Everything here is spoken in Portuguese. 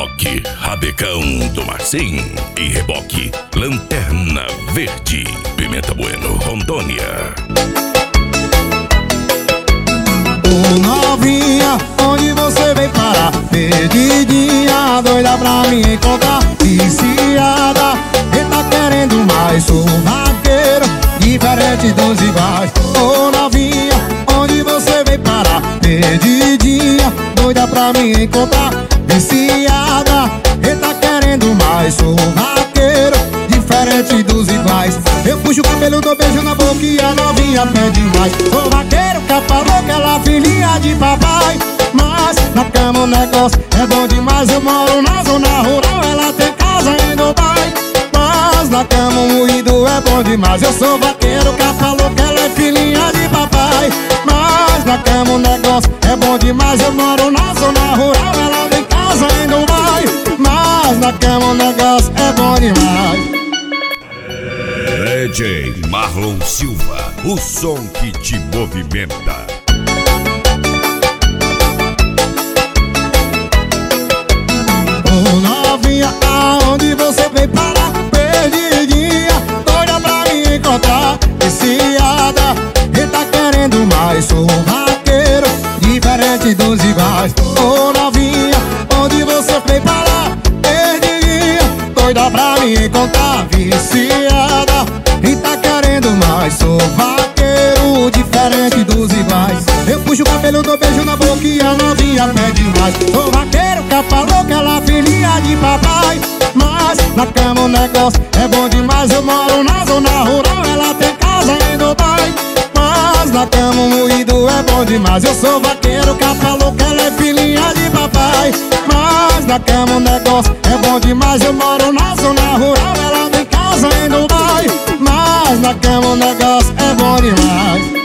Toque, Rabecão do Marcim e reboque, Lanterna Verde, Pimenta Bueno, Rondônia. Ô novinha, onde você veio parar? Perdidinha, doida pra me encontrar, viciada, e tá querendo mais. Sou vaqueiro, diferente dos iguais. Ô novinha, onde você veio parar? Perdidinha, doida pra me encontrar, viciada, e tá querendo mais. Sou vaqueiro, diferente dos iguais. Eu puxo o cabelo, dou beijo na boca e a novinha pede mais. Sou vaqueiro, capa louca, ela filhinha de papai. Mas na cama o negócio é bom demais. Eu moro na zona rural, ela tem casa em Dubai. Mas na cama o moído é bom demais. Eu sou vaqueiro, capa louca, ela é filhinha de papai. Mas na cama o negócio é bom demais. Eu moro na zona rural, ela tem casa em Dubai. Mas na cama o negócio é bom demais. DJ Marlon Silva, o som que te movimenta. Ô novinha, aonde você veio parar? Perdidinha, doida pra me encontrar, viciada, e tá querendo mais. Sou vaqueiro, diferente dos iguais. Ô novinha, onde você veio parar? Perdidinha, doida pra me encontrar, viciada, e tá querendo mais. Sou vaqueiro, diferente dos iguais. Eu puxo o cabelo, dou beijo na boca e a novinha pede mais. Sou vaqueiro, capa louca, ela filhinha de papai. Mas na cama o negócio é bom demais. Eu moro na zona rural, ela tem casa em Dubai. Mas na cama o moído é bom demais. Eu sou vaqueiro, capa louca, ela é filhinha de papai. Mas na cama o negócio é bom demais. Eu moro na zona rural, ela tem casa em Dubai. Mas na cama o negócio é bom demais.